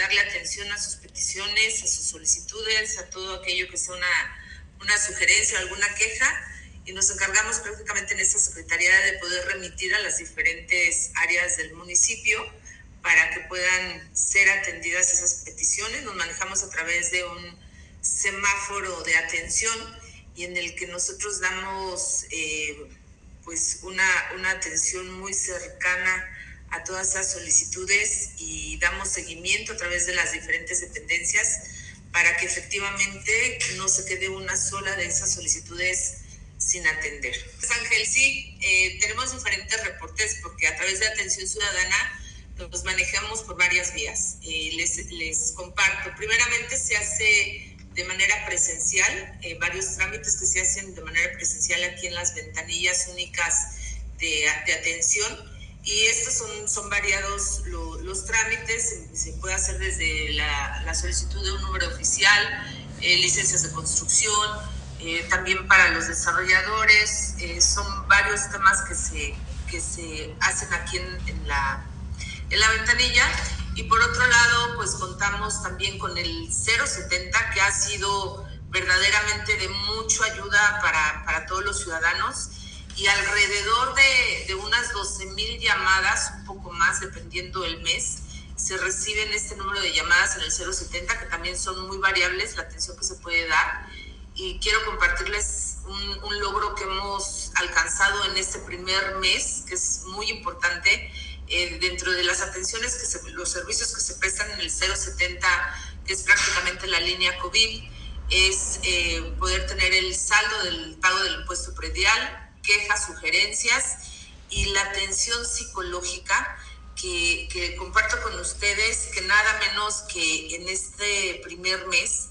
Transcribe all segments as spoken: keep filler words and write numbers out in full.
darle atención a sus peticiones, a sus solicitudes, a todo aquello que sea una, una sugerencia o alguna queja, y nos encargamos prácticamente en esta secretaría de poder remitir a las diferentes áreas del municipio para que puedan ser atendidas esas peticiones. Nos manejamos a través de un semáforo de atención y en el que nosotros damos eh, pues una, una atención muy cercana a todas esas solicitudes y damos seguimiento a través de las diferentes dependencias para que efectivamente no se quede una sola de esas solicitudes sin atender. Ángel, sí, eh, tenemos diferentes reportes porque a través de atención ciudadana nos manejamos por varias vías. Eh, les, les comparto. Primeramente se hace de manera presencial, eh, varios trámites que se hacen de manera presencial aquí en las ventanillas únicas de, de atención. Y estos son, son variados lo, los trámites, se, se puede hacer desde la, la solicitud de un número oficial, eh, licencias de construcción, eh, también para los desarrolladores, eh, son varios temas que se, que se hacen aquí en, en, la, en la ventanilla. Y por otro lado, pues contamos también con el cero setenta, que ha sido verdaderamente de mucha ayuda para, para todos los ciudadanos. Y alrededor de, de unas doce mil llamadas, un poco más dependiendo del mes, se reciben este número de llamadas en el cero setenta, que también son muy variables la atención que se puede dar. Y quiero compartirles un, un logro que hemos alcanzado en este primer mes, que es muy importante, eh, dentro de las atenciones, que se, los servicios que se prestan en el cero setenta, que es prácticamente la línea COVID, es eh, poder tener el saldo del pago del impuesto predial, quejas, sugerencias y la atención psicológica que, que comparto con ustedes, que nada menos que en este primer mes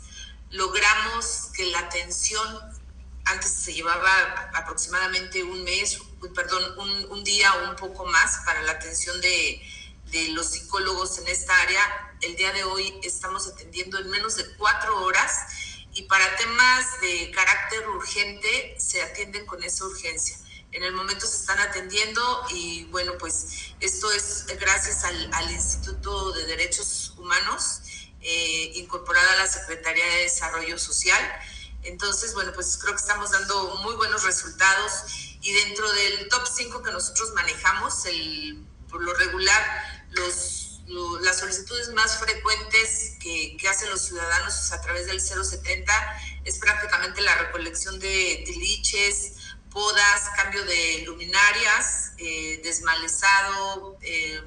logramos que la atención, antes se llevaba aproximadamente un mes, perdón, un, un día o un poco más para la atención de, de los psicólogos en esta área. El día de hoy estamos atendiendo en menos de cuatro horas. Y para temas de carácter urgente se atienden con esa urgencia. En el momento se están atendiendo y bueno, pues esto es gracias al, al Instituto de Derechos Humanos, eh, incorporada a la Secretaría de Desarrollo Social. Entonces, bueno, pues creo que estamos dando muy buenos resultados y dentro del top cinco que nosotros manejamos, el, por lo regular, los las solicitudes más frecuentes que, que hacen los ciudadanos a través del cero setenta es prácticamente la recolección de tiliches, podas, cambio de luminarias, eh, desmalezado, eh,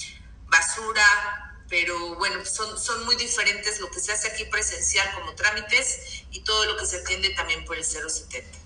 basura, pero bueno, son, son muy diferentes lo que se hace aquí presencial como trámites y todo lo que se atiende también por el cero setenta.